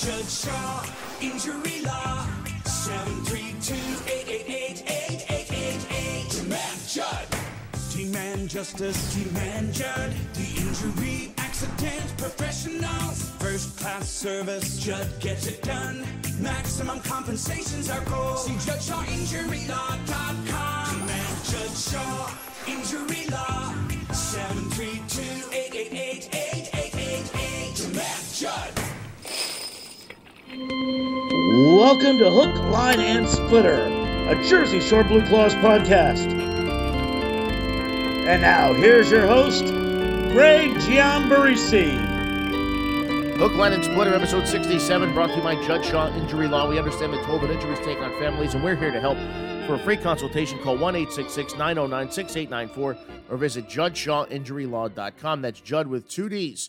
Judge Shaw, Injury Law, 732-888-8888. Demand Judd. Team-Man Justice, Team-Man Judd. The injury accident professionals. First-class service, Judd gets it done. Maximum compensation's our goal. See JudgeShawInjuryLaw.com. Team-Man Judge Shaw, Injury Law, 732-888-8888. Demand Judd. Welcome to Hook, Line, and Splitter, a Jersey Shore Blue Claws podcast. And now, here's your host, Greg Giambarisi. Hook, Line, and Splitter, episode 67, brought to you by Judge Shaw Injury Law. We understand the toll that injuries take on families, and we're here to help. For a free consultation, call 1-866-909-6894 or visit JudgeShawInjuryLaw.com. That's Judd with two Ds,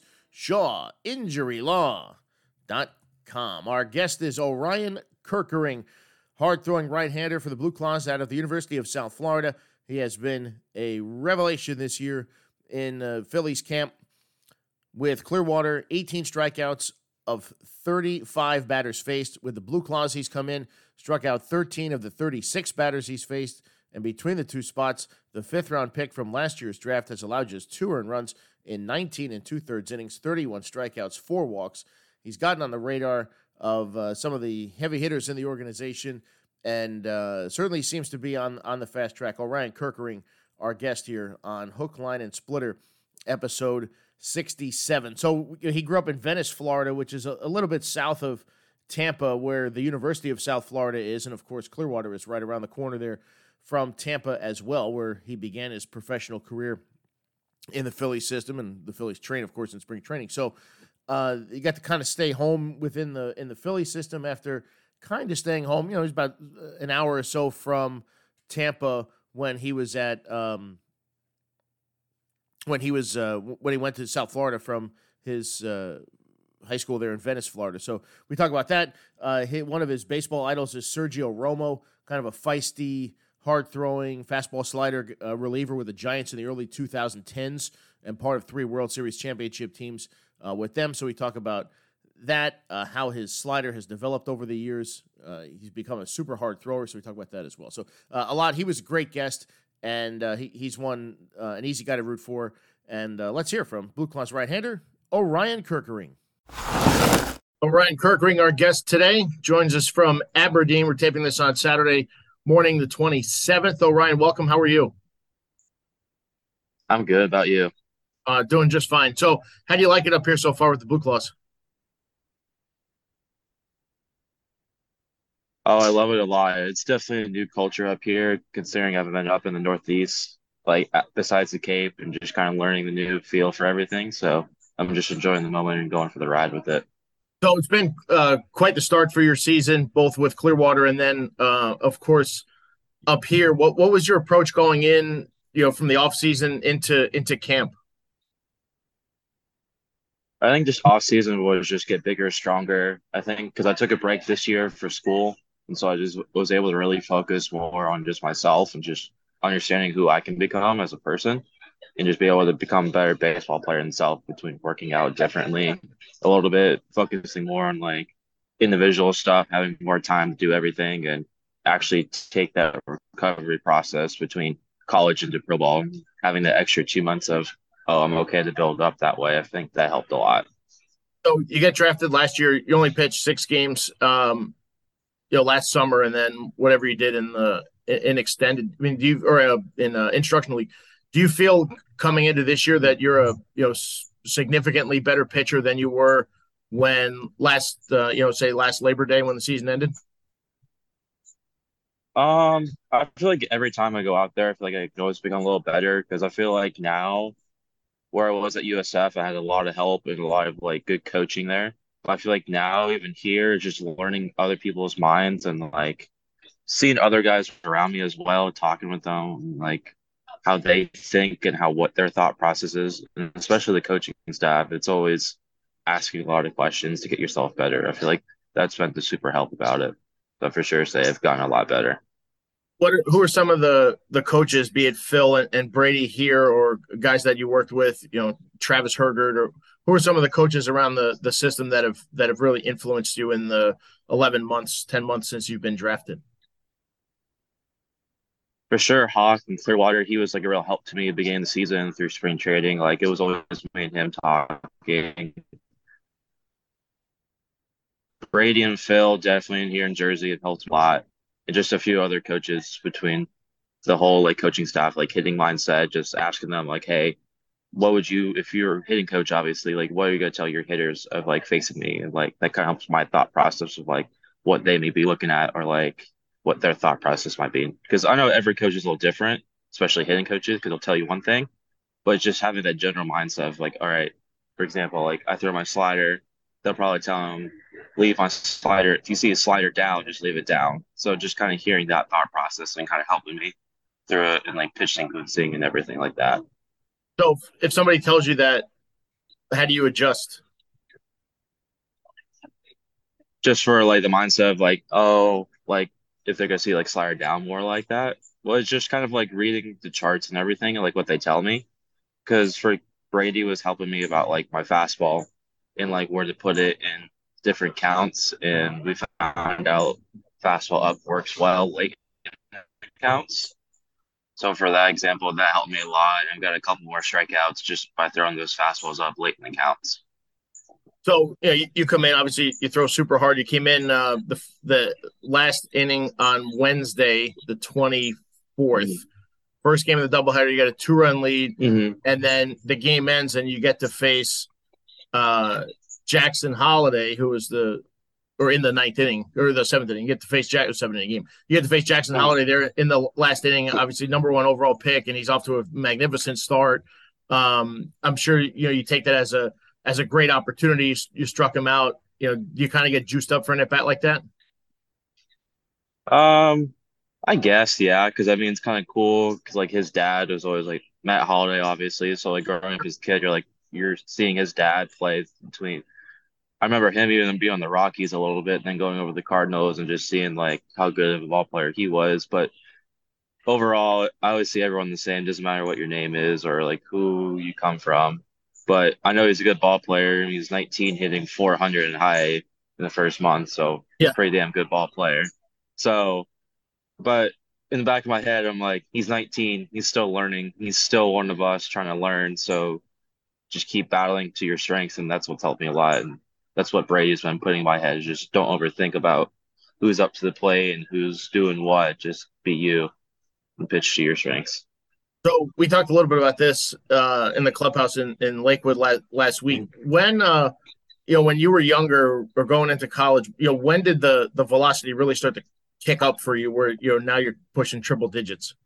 ShawInjuryLaw.com. Our guest is Orion Kerkering, hard-throwing right-hander for the Blue Claws out of the University of South Florida. He has been a revelation this year in Phillies camp with Clearwater, 18 strikeouts of 35 batters faced. With the Blue Claws, he's come in, struck out 13 of the 36 batters he's faced, and between the two spots, the fifth-round pick from last year's draft has allowed just 2 earned runs in 19 and two-thirds innings, 31 strikeouts, 4 walks. He's gotten on the radar of some of the heavy hitters in the organization, and certainly seems to be on the fast track. Orion Kerkering, our guest here on Hook, Line, and Splitter, episode 67. So he grew up in Venice, Florida, which is a little bit south of Tampa, where the University of South Florida is, and of course Clearwater is right around the corner there from Tampa as well, where he began his professional career in the Phillies system, and the Phillies train, of course, in spring training. So he got to kind of stay home in the Philly system after kind of staying home. You know, he's about an hour or so from Tampa when he was at when he went to South Florida from his high school there in Venice, Florida. So we talk about that. One of his baseball idols is Sergio Romo, kind of a feisty, hard-throwing, fastball slider reliever with the Giants in the early 2010s and part of 3 World Series championship teams with them. So we talk about that, how his slider has developed over the years. He's become a super hard thrower, so we talk about that as well. So a lot. He was a great guest, and he's an easy guy to root for. And let's hear from Blue Claws right-hander, Orion Kerkering. Orion Kerkering, our guest today, joins us from Aberdeen. We're taping this on Saturday morning, the 27th. Orion, welcome. How are you? I'm good. About you? Doing just fine. So how do you like it up here so far with the Blue Claws? Oh, I love it a lot. It's definitely a new culture up here, considering I've been up in the Northeast, like besides the Cape, and just kind of learning the new feel for everything. So I'm just enjoying the moment and going for the ride with it. So it's been quite the start for your season, both with Clearwater and then, of course, up here. What was your approach going in, from the off season into camp? I think just off season was just get bigger, stronger. I think because I took a break this year for school, and so I just was able to really focus more on just myself and just understanding who I can become as a person, and just be able to become a better baseball player himself between working out differently a little bit, focusing more on like individual stuff, having more time to do everything, and actually take that recovery process between college and pro ball, having the extra 2 months of, I'm okay to build up that way. I think that helped a lot. So you got drafted last year. You only pitched 6 games, last summer, and then whatever you did in extended. I mean, in instructional league. Do you feel coming into this year that you're a significantly better pitcher than you were when last Labor Day when the season ended? I feel like every time I go out there, I feel like I can always become a little better, because I feel like now, where I was at USF, I had a lot of help and a lot of like good coaching there. But I feel like now, even here, just learning other people's minds and like seeing other guys around me as well, talking with them, like how they think and what their thought process is, and especially the coaching staff. It's always asking a lot of questions to get yourself better. I feel like that's been the super help about it. So for sure say I've gotten a lot better. Who are some of the coaches, be it Phil and Brady here, or guys that you worked with, Travis Hergert, or who are some of the coaches around the system that have really influenced you in the 11 months, 10 months since you've been drafted? For sure, Hawk and Clearwater, he was like a real help to me at the beginning of the season through spring trading. Like it was always me and him talking. Brady and Phil definitely here in Jersey have helped a lot. And just a few other coaches between the whole like coaching staff, like hitting mindset, just asking them like, hey, what would you, if you're a hitting coach, obviously, like what are you gonna tell your hitters of like facing me? And like that kind of helps my thought process of like what they may be looking at or like what their thought process might be. Because I know every coach is a little different, especially hitting coaches, because they'll tell you one thing, but just having that general mindset of like, all right, for example, like I throw my slider, they'll probably tell them leave my slider. If you see a slider down, just leave it down. So just kind of hearing that thought process and kind of helping me through it and like pitch sequencing and everything like that. So if somebody tells you that, how do you adjust? Just for like the mindset of like, oh, like if they're gonna see like slider down more like that. Well, it's just kind of like reading the charts and everything and like what they tell me. Because for Brady was helping me about like my fastball and like where to put it in different counts, and we found out fastball up works well late in counts. So for that example, that helped me a lot, and got a couple more strikeouts just by throwing those fastballs up late in the counts. So you come in, obviously you throw super hard. You came in the last inning on Wednesday, the 24th. First game of the doubleheader, you got a 2-run lead, and then the game ends, and you get to face Jackson Holiday, who was in the ninth inning or the seventh inning. You get to face seventh inning game. You get to face Jackson Holiday there in the last inning. Obviously, number 1 overall pick, and he's off to a magnificent start. I'm sure you take that as a great opportunity. You struck him out. Do you kind of get juiced up for an at bat like that? I guess, yeah, because I mean it's kind of cool because like his dad was always like Matt Holliday, obviously. So like growing up as a kid, you're seeing his dad play between. I remember him even being on the Rockies a little bit, and then going over to the Cardinals and just seeing like how good of a ball player he was. But overall, I always see everyone the same. Doesn't matter what your name is or like who you come from. But I know he's a good ball player. He's 19, hitting 400 and high in the first month, so he's a pretty damn good ball player. So. But in the back of my head, I'm like, he's 19. He's still learning. He's still one of us trying to learn. So just keep battling to your strengths. And that's what's helped me a lot. And that's what Brady's been putting in my head is just don't overthink about who's up to the plate and who's doing what. Just be you and pitch to your strengths. So we talked a little bit about this in the clubhouse in Lakewood last week. When when you were younger or going into college, when did the velocity really start to kick up for you where now you're pushing triple digits?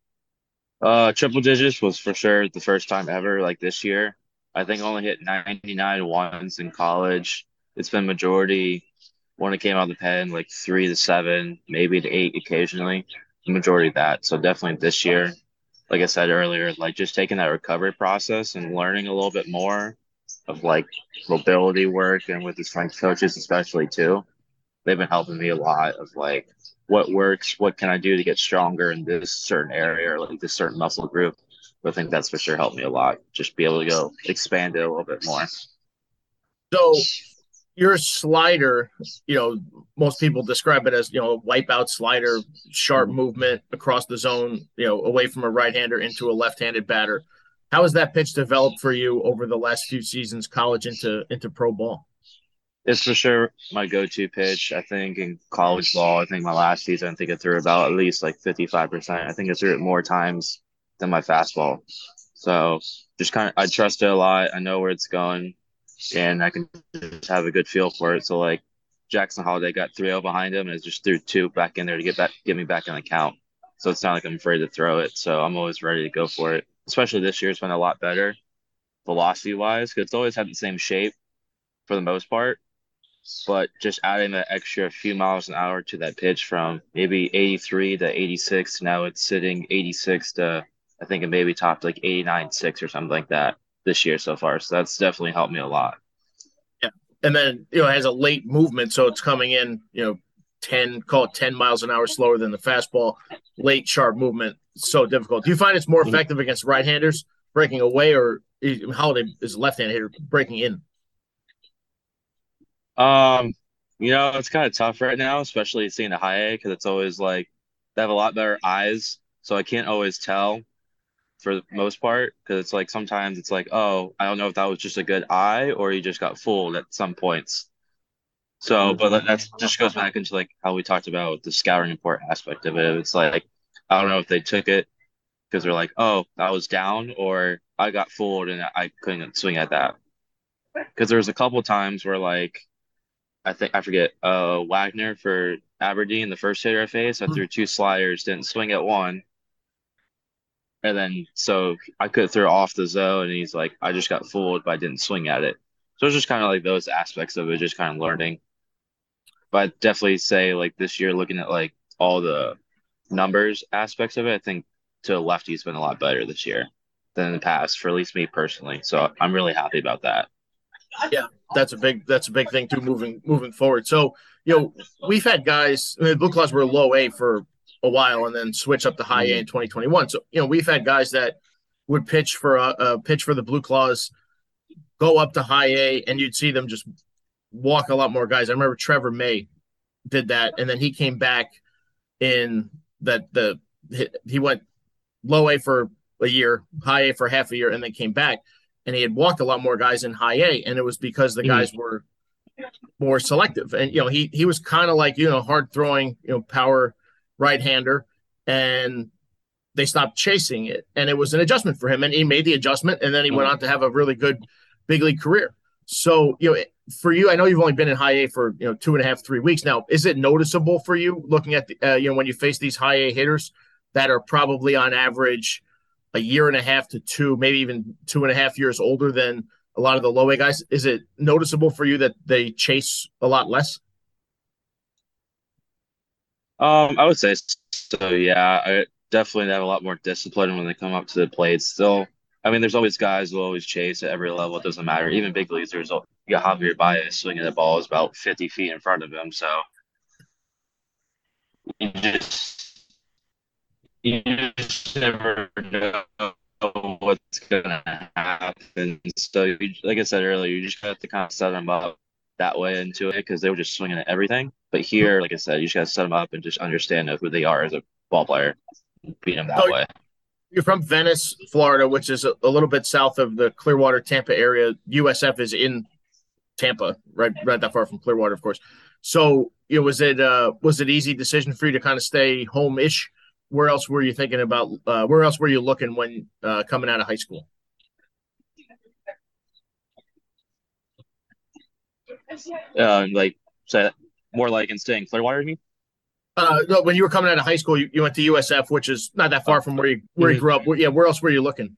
Triple digits was for sure the first time ever, like this year. I think I only hit 99 once in college. It's been majority when it came out of the pen, like 3 to 7, maybe to 8 occasionally. The majority of that. So definitely this year, like I said earlier, like just taking that recovery process and learning a little bit more of like mobility work and with the strength coaches especially too. They've been helping me a lot of like what works, what can I do to get stronger in this certain area or like this certain muscle group. But I think that's for sure helped me a lot. Just be able to go expand it a little bit more. So your slider, most people describe it as, a wipeout slider, sharp movement across the zone, away from a right-hander into a left-handed batter. How has that pitch developed for you over the last few seasons, college into pro ball? It's for sure my go-to pitch. I think in college ball, I think my last season, I think I threw about at least like 55%. I think I threw it more times than my fastball. So just I trust it a lot. I know where it's going, and I can just have a good feel for it. So like Jackson Holiday got 3-0 behind him, and I just threw 2 back in there to get me back in the count. So it's not like I'm afraid to throw it. So I'm always ready to go for it. Especially this year, it's been a lot better velocity-wise because it's always had the same shape for the most part. But just adding that extra few miles an hour to that pitch from maybe 83 to 86, now it's sitting 86 to, I think it maybe topped like 89.6 or something like that this year so far. So that's definitely helped me a lot. Yeah. And then, it has a late movement. So it's coming in, 10 miles an hour slower than the fastball, late sharp movement. So difficult. Do you find it's more effective against right-handers breaking away, or Holiday is a left-handed hitter breaking in? Um, it's kind of tough right now, especially seeing the high A because it's always like they have a lot better eyes, so I can't always tell for the most part because it's like sometimes it's like, oh, I don't know if that was just a good eye or you just got fooled at some points. So, but that just goes back into like how we talked about the scouting report aspect of it. It's like I don't know if they took it because they're like, oh, that was down, or I got fooled and I couldn't swing at that. Because there was a couple times where like I think I forget Wagner for Aberdeen, the first hitter I faced, I threw two sliders, didn't swing at one, and then so I could throw off the zone, and he's like, I just got fooled, but I didn't swing at it. So it's just kind of like those aspects of it, just kind of learning. But I'd definitely say like this year, looking at like all the numbers aspects of it, I think to the lefty's been a lot better this year than in the past, for at least me personally. So I'm really happy about that. Yeah, that's a big thing too moving forward. So we've had guys. I mean, the Blue Claws were low A for a while and then switch up to high A in 2021. So we've had guys that would pitch for pitch for the Blue Claws, go up to high A, and you'd see them just walk a lot more guys. I remember Trevor May did that, and then he came back in he went low A for a year, high A for half a year, and then came back, and he had walked a lot more guys in high A, and it was because the guys were more selective. And he was kind of like hard throwing, power right hander, and they stopped chasing it, and it was an adjustment for him, and he made the adjustment, and then he went on to have a really good big league career. So for you, I know you've only been in high A for 2.5, 3 weeks now. Is it noticeable for you looking at the when you face these high A hitters that are probably on average a year and a half to two, maybe even 2.5 years older than a lot of the low A guys? Is it noticeable for you that they chase a lot less? I would say so. Yeah, I definitely have a lot more discipline when they come up to the plate. Still, I mean, there's always guys who always chase at every level. It doesn't matter. Even big leagues, you got Javier Baez swinging the ball is about 50 feet in front of him. So you just you just never know what's gonna happen. So, like I said earlier, you just have to kind of set them up that way into it because they were just swinging at everything. But here, like I said, you just got to set them up and just understand who they are as a ball player, beat them that So way. you're from Venice, Florida, which is a little bit south of the Clearwater, Tampa area. USF is in Tampa, right that far from Clearwater, of course. So, was it easy decision for you to kind of stay home-ish? Where else were you thinking about? Where else were you looking when coming out of high school? Like say more like in staying Clearwater, you mean? No, when you were coming out of high school, you went to USF, which is not that far from where you grew up. Where else were you looking?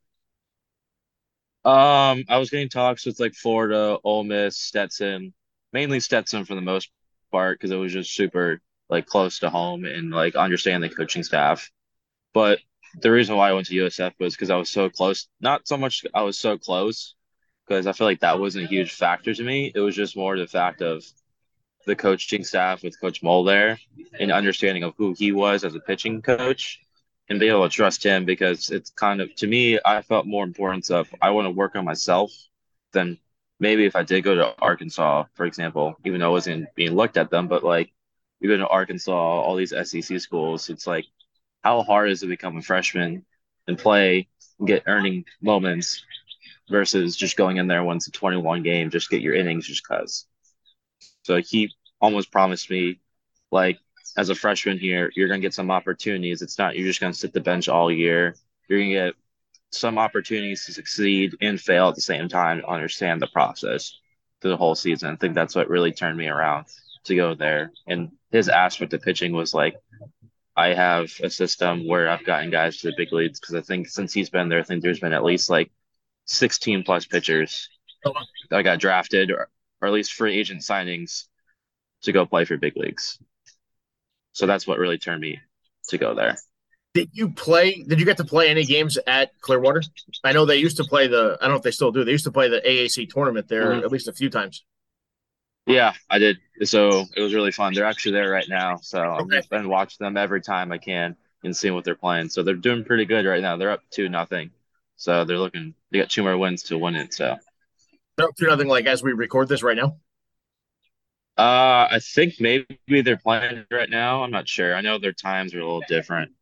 I was getting talks with like Florida, Ole Miss, Stetson, mainly Stetson for the most part because it was just super like close to home and like understand the coaching staff. But the reason why I went to USF was because I was so close. Not so much I was so close because I feel like that wasn't a huge factor to me. It was just more the fact of the coaching staff with Coach Mole there and understanding of who he was as a pitching coach and be able to trust him because it's kind of to me I felt more importance of I want to work on myself than maybe if I did go to Arkansas, for example, even though I wasn't being looked at them, but like you go to Arkansas, all these SEC schools, it's like how hard is it to become a freshman and play and get earning moments versus just going in there once a 21 game, just get your innings just cause. So he almost promised me, like, as a freshman here, you're going to get some opportunities. It's not you're just going to sit the bench all year. You're going to get some opportunities to succeed and fail at the same time to understand the process through the whole season. I think that's what really turned me around to go there. And his aspect of pitching was like, I have a system where I've gotten guys to the big leagues because I think since he's been there, I think there's been at least like 16 plus pitchers that got drafted or at least free agent signings to go play for big leagues. So that's what really turned me to go there. Did you get to play any games at Clearwater? I know they used to play I don't know if they still do. They used to play the AAC tournament there at least a few times. Yeah, I did. So it was really fun. They're actually there right now. So I'm been watching them every time I can and seeing what they're playing. So they're doing pretty good right now. They're up 2-0. So they got 2 more wins to win it. So They're up 2-0 like as we record this right now. I think maybe they're playing right now. I'm not sure. I know their times are a little different.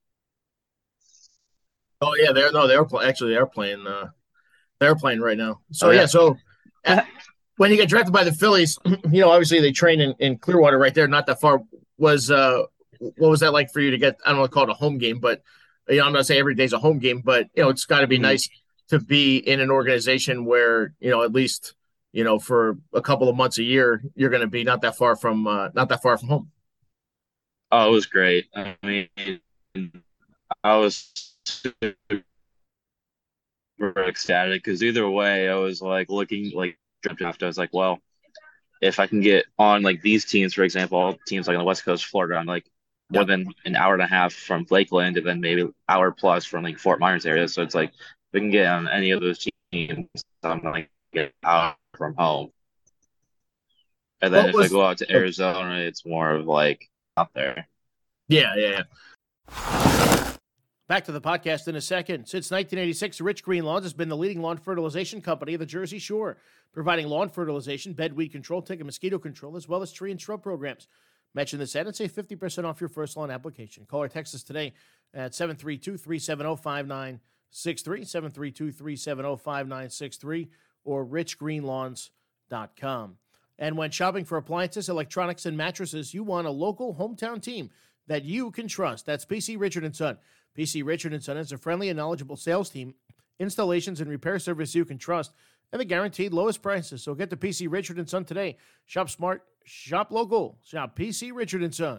Oh yeah, actually they are playing. They're playing right now. So Oh yeah, yeah. so when you get drafted by the Phillies, obviously they train in Clearwater right there, not that far. Was what was that like for you to get? I don't want to call it a home game, but I'm not saying every day's a home game, but it's got to be Mhm. nice to be in an organization where at least for a couple of months a year you're going to be not that far from home. Oh, it was great. I mean, I was super ecstatic because either way, I was like looking like draft. I was like, well, if I can get on like these teams, for example, all teams like on the West Coast, of Florida, I'm like more Yeah. than an hour and a half from Lakeland, and then maybe hour plus from like Fort Myers area. So it's like if we can get on any of those teams, I'm like get out from home. And then What if I was? go out to Arizona, it's more of like out there. Yeah, yeah, Back to the podcast in a second. Since 1986, Rich Green Lawns has been the leading lawn fertilization company of the Jersey Shore, providing lawn fertilization, bedweed control, tick and mosquito control, as well as tree and shrub programs. Mention this ad and save 50% off your first lawn application. Call or text us today at 732-370-5963, 732-370-5963, or richgreenlawns.com. And when shopping for appliances, electronics, and mattresses, you want a local hometown team that you can trust. That's PC Richard & Son. PC Richard & Son is a friendly and knowledgeable sales team, installations and repair service you can trust, and the guaranteed lowest prices. So get to PC Richard & Son today. Shop smart, shop local, shop PC Richard & Son.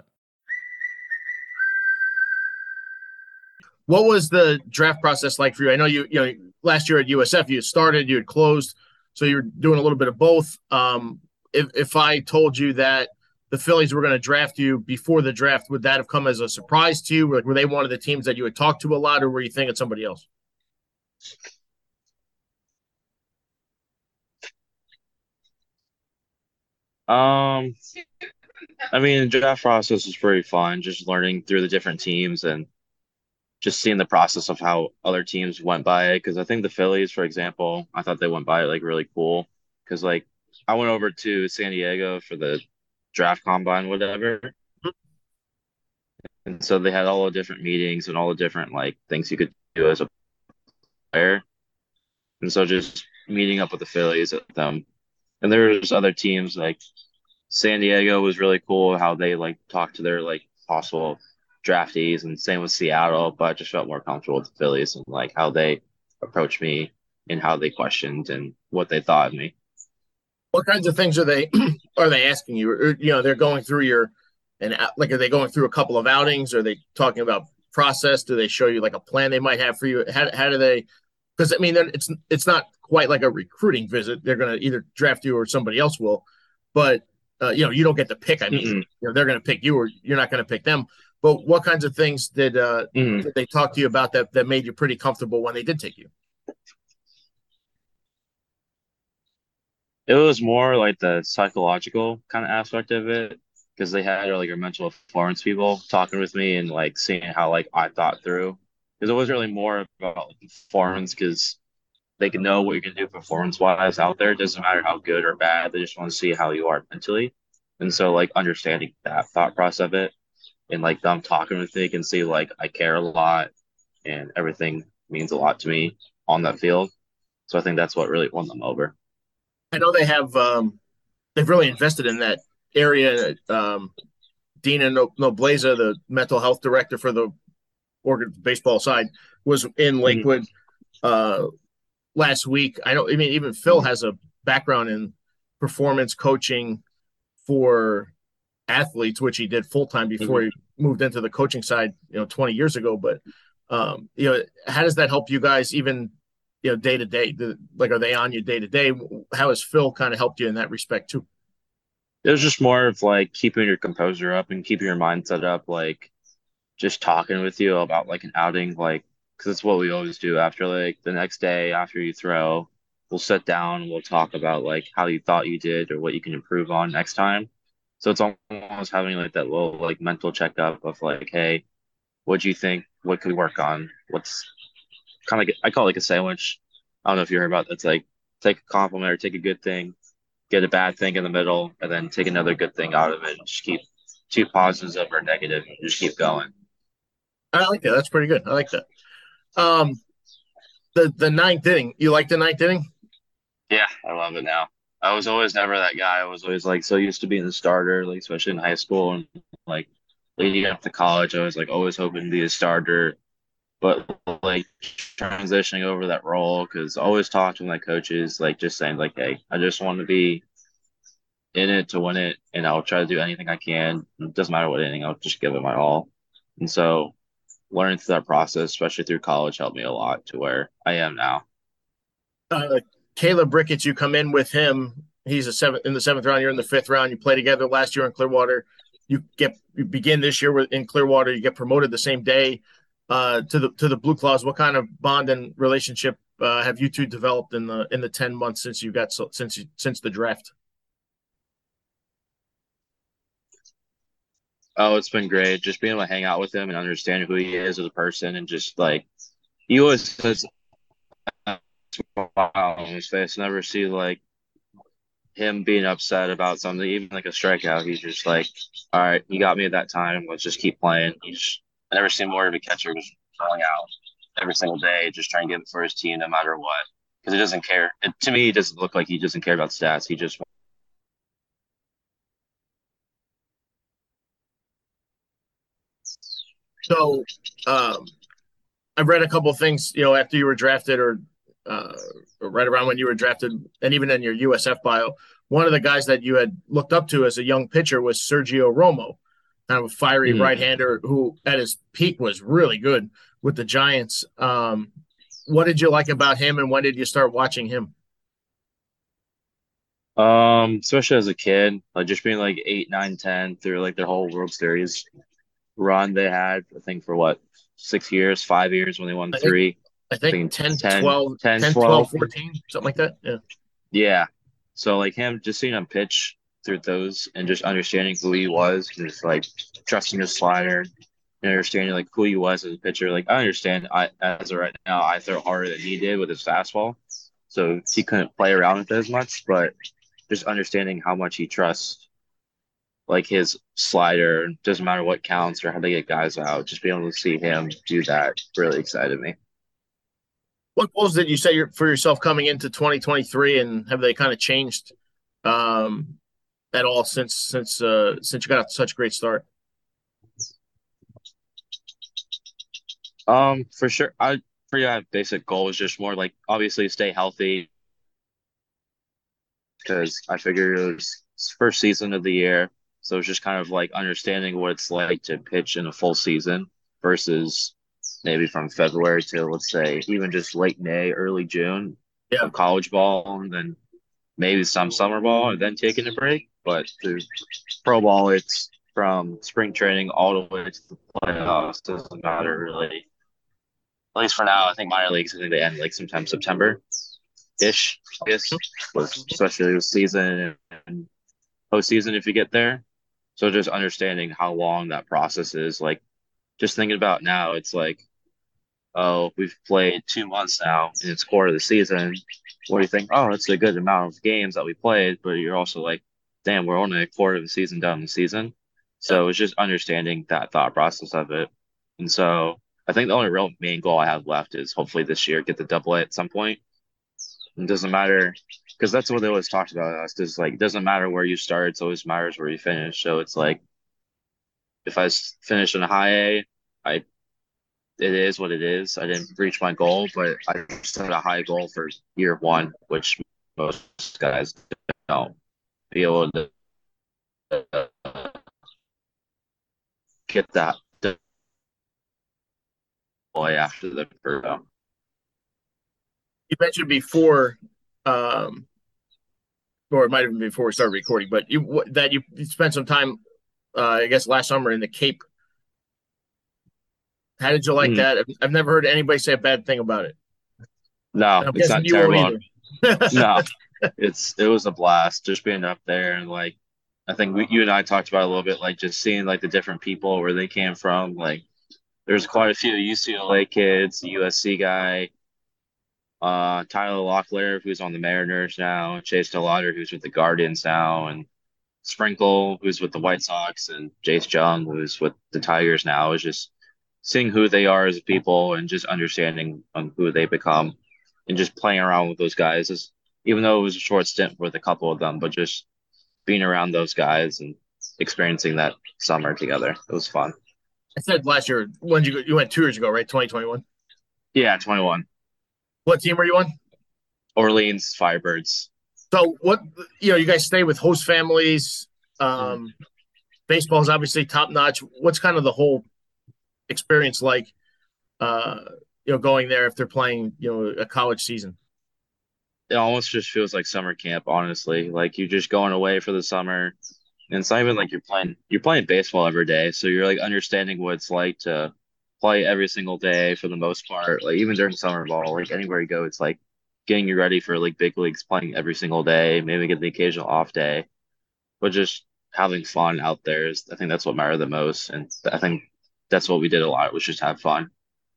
What was the draft process like for you? I know last year at USF you started, you had closed, so you were doing a little bit of both. If I told you that the Phillies were going to draft you before the draft, would that have come as a surprise to you? Were they one of the teams that you had talked to a lot, or were you thinking somebody else? Um, I mean, the draft process was pretty fun, just learning through the different teams and just seeing the process of how other teams went by it. Because I think the Phillies, for example, I thought they went by it like really cool. Because like I went over to San Diego for the draft combine, whatever, and so they had all the different meetings and all the different like things you could do as a player. And so just meeting up with the Phillies at them, and there's other teams like San Diego was really cool how they like talked to their like possible draftees, and same with Seattle. But I just felt more comfortable with the Phillies and like how they approached me and how they questioned and what they thought of me. What kinds of things are they are they asking you? Or, they're going through are they going through a couple of outings? Are they talking about process? Do they show you like a plan they might have for you? How do they? Because I mean, it's not quite like a recruiting visit. They're going to either draft you or somebody else will, but you don't get to pick. I mean, Mm-mm. they're going to pick you or you're not going to pick them. But what kinds of things Mm-mm. did they talk to you about that made you pretty comfortable when they did take you? It was more like the psychological kind of aspect of it because they had like your mental performance people talking with me and like seeing how like I thought through. Because it was really more about like, performance because they can know what you can do performance wise out there. It doesn't matter how good or bad. They just want to see how you are mentally. And so like understanding that thought process of it and like them talking with me can see like I care a lot and everything means a lot to me on that field. So I think that's what really won them over. I know they've really invested in that area. Dina Nobleza, the mental health director for the Oregon baseball side, was in Mhm. Lakewood last week. I know. I mean, even Phil Mhm. has a background in performance coaching for athletes, which he did full time before Mhm. he moved into the coaching side, 20 years ago. But how does that help you guys even, day to day? Like, are they on you day to day? How has Phil kind of helped you in that respect too? It was just more of like keeping your composure up and keeping your mindset up, like just talking with you about like an outing, like because it's what we always do after like the next day after you throw. We'll sit down and we'll talk about like how you thought you did or what you can improve on next time. So it's almost having like that little like mental checkup of like, hey, what do you think? What could we work on? What's kind of like I call it like a sandwich. I don't know if you heard about that. It's like take a compliment or take a good thing get a bad thing in the middle, and then take another good thing out of it, and just keep two positives over negative, and just keep going. I like that. That's pretty good. I like that. Um, the ninth inning. You like the ninth inning? Yeah, I love it now. I was always never that guy. I was always like so used to being the starter, like especially in high school and like leading up to college. I was like always hoping to be a starter, but like transitioning over that role because I always talked to my coaches, like just saying like, hey, I just want to be in it to win it, and I'll try to do anything I can. It doesn't matter what inning, I'll just give it my all. And so learning through that process, especially through college, helped me a lot to where I am now. uh, Caleb Ricketts, you come in with him. He's a seventh in the seventh round. You're in the fifth round. You play together last year in Clearwater. You begin this year in Clearwater. You get promoted the same day to the Blue Claws. What kind of bond and relationship have you two developed in the 10 months since you got since the draft? Oh, it's been great. Just being able to hang out with him and understand who he is as a person, and just like he always says, "Wow," on his face. Never see like him being upset about something, even like a strikeout. He's just like, all right, you got me at that time. Let's just keep playing. I never seen more of a catcher just throwing out every single day, just trying to get it for his team no matter what. Because he doesn't care. To me, he doesn't look like he doesn't care about stats. He just So um, I've read a couple of things, after you were drafted uh, or right around when you were drafted, and even in your USF bio, one of the guys that you had looked up to as a young pitcher was Sergio Romo, kind of a fiery mm. right-hander who at his peak was really good with the Giants. What did you like about him, and when did you start watching him? Especially as a kid, like just being like 8, 9, 10 through like their whole World Series run they had, I think for what, 6 years, 5 years when they won I think three. I I think think 10, 10, 12, 10, 10, 12, 12. 14, something like that. Yeah. Yeah. So like him just seeing him pitch through those and just understanding who he was and just like trusting his slider and understanding like who he was as a pitcher. Like I understand I as of right now I throw harder than he did with his fastball. So he couldn't play around with it as much, but just understanding how much he trusts like his slider, doesn't matter what counts or how they get guys out, just being able to see him do that really excited me. What goals did you set for yourself coming into 2023, and have they kind of changed um, at all since you got such a great start? For sure. I pretty have basic goal is just more like obviously stay healthy because I figure it was first season of the year. So it's just kind of like understanding what it's like to pitch in a full season versus maybe from February to let's say even just late May, early June Yeah. of college ball and then maybe some summer ball and then taking a break. But through pro ball, it's from spring training all the way to the playoffs. Doesn't matter really. At least for now, I think minor leagues, I think they end like sometime September ish, I guess, especially with season and postseason if you get there. So just understanding how long that process is, like just thinking about now, it's like, oh, we've played 2 months now and it's quarter of the season. What do you think? Oh, that's a good amount of games that we played, but you're also like, damn, we're only a quarter of the season done the season. So it's just understanding that thought process of it. And so I think the only real main goal I have left is hopefully this year get the double A at some point. It doesn't matter because that's what they always talked about us. Is like it doesn't matter where you start; it always matters where you finish. So it's like if I finish in a high A, I it is what it is. I didn't reach my goal, but I set a high goal for year one, which most guys don't be able to get that boy after the curve. You mentioned before, um, or it might have been before we started recording, but you spent some time, I guess last summer in the Cape. How did you like Mm. that? I've never heard anybody say a bad thing about it. No, And I'm it's guessing not you won't terrible. either. No, it was a blast just being up there and like I think you and I talked about it a little bit like just seeing like the different people where they came from. Like there's quite a few UCLA kids, USC guy, Tyler Locklear, who's on the Mariners now, Chase DeLauder, who's with the Guardians now, and Sprinkle, who's with the White Sox, and Jace Jung, who's with the Tigers now, is just seeing who they are as people and just understanding on who they become and just playing around with those guys. Even though it was a short stint with a couple of them, but just being around those guys and experiencing that summer together. It was fun. I said last year, when you went 2 years ago, right? 2021? Yeah, 21. What team were you on? Orleans Firebirds. So what, you guys stay with host families. Baseball is obviously top notch. What's kind of the whole experience like, going there if they're playing, a college season? It almost just feels like summer camp, honestly. Like you're just going away for the summer. And it's not even like you're playing baseball every day. So you're like understanding what it's like to play every single day for the most part. Like even during summer ball, like anywhere you go, it's like getting you ready for like big leagues, playing every single day, maybe get the occasional off day, but just having fun out there I think that's what mattered the most. And I think that's what we did a lot, was just have fun.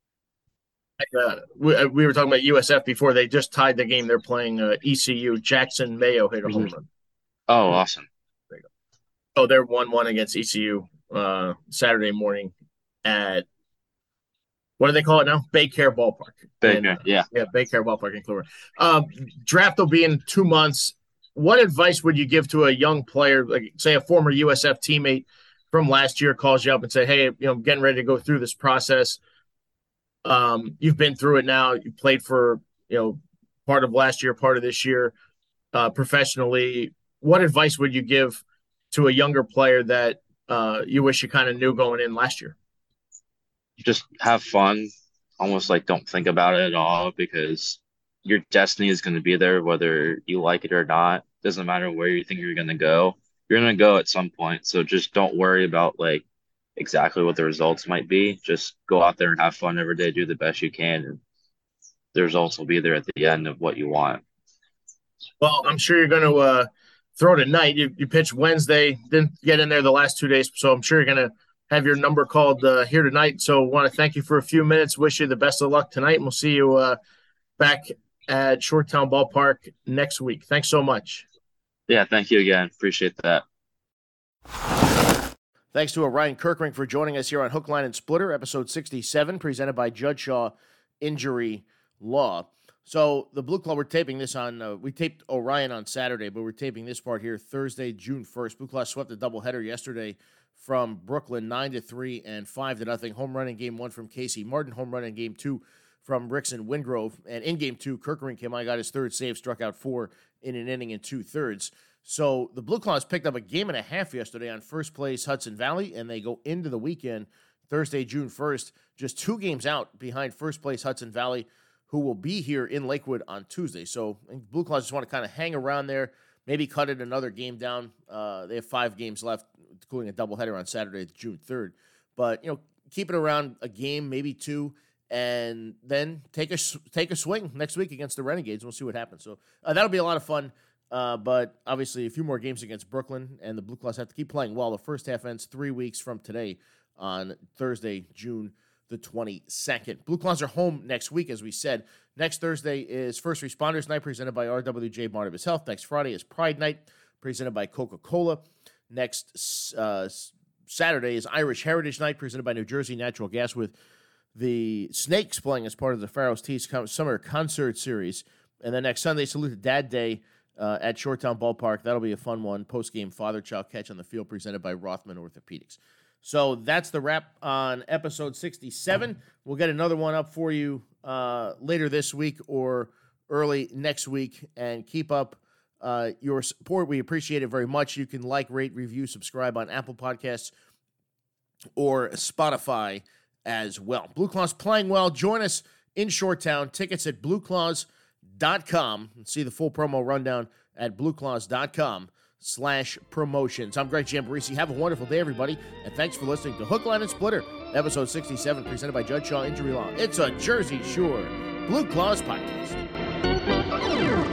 We were talking about USF before. They just tied the game. They're playing ECU. Jackson Mayo hit a home run. Oh, awesome. There you go. Oh, they're 1-1 against ECU Saturday morning at, what do they call it now? Baycare Ballpark. Baycare, yeah. Yeah, Baycare Ballpark in Clover. Draft will be in 2 months. What advice would you give to a young player, like say a former USF teammate from last year calls you up and say, hey, I'm getting ready to go through this process. You've been through it now. You played for, part of last year, part of this year, professionally. What advice would you give to a younger player that you wish you kind of knew going in last year? Just have fun. Almost like don't think about it at all, because your destiny is going to be there whether you like it or not. Doesn't matter where you think you're going to go. You're going to go at some point. So just don't worry about like exactly what the results might be. Just go out there and have fun every day, do the best you can, and the results will be there at the end of what you want. Well, I'm sure you're going to throw tonight. You pitched Wednesday, didn't get in there the last 2 days, so I'm sure you're going to have your number called here tonight. So I want to thank you for a few minutes. Wish you the best of luck tonight, and we'll see you back at Shoretown Ballpark next week. Thanks so much. Yeah, thank you again. Appreciate that. Thanks to Orion Kirkring for joining us here on Hook, Line, and Splitter, episode 67, presented by Judd Shaw Injury Law. So the Blue Claw, we're taping this on, we taped Orion on Saturday, but we're taping this part here Thursday, June 1st. Blue Claw swept a doubleheader yesterday from Brooklyn, 9-3 and 5-0. Home run in game 1 from Casey Martin, home run in game 2 from Rickson Wingrove. And in game 2, Kirkring came on, got his third save, struck out 4 in an inning and 2/3. So the Blue Claws picked up a game and a half yesterday on first place Hudson Valley, and they go into the weekend, Thursday, June 1st, just 2 games out behind first place Hudson Valley, who will be here in Lakewood on Tuesday. So I think Blue Claws just want to kind of hang around there, maybe cut it another game down. They have 5 games left, including a doubleheader on Saturday, June 3rd. But, keep it around a game, maybe 2, and then take a swing next week against the Renegades. We'll see what happens. So that'll be a lot of fun. But obviously a few more games against Brooklyn, and the Blue Claws have to keep playing well. The first half ends 3 weeks from today on Thursday, June the 22nd. Blue Claws are home next week, as we said. Next Thursday is First Responders Night, presented by RWJ Barnabas Health. Next Friday is Pride Night, presented by Coca-Cola. Next Saturday is Irish Heritage Night, presented by New Jersey Natural Gas, with the Snakes playing as part of the Pharaohs Tees Summer Concert Series. And then next Sunday, Salute to Dad Day at Shoretown Ballpark. That'll be a fun one. Post-game father-child catch on the field, presented by Rothman Orthopedics. So that's the wrap on episode 67. We'll get another one up for you later this week or early next week. And keep up your support. We appreciate it very much. You can like, rate, review, subscribe on Apple Podcasts or Spotify as well. Blue Claws playing well. Join us in Shoretown. Tickets at blueclaws.com. And see the full promo rundown at blueclaws.com/promotions. I'm Greg Giambarisi. Have a wonderful day, everybody, and thanks for listening to Hook, Line, and Splitter, episode 67, presented by Judd Shaw Injury Law. It's a Jersey Shore Blue Claws podcast.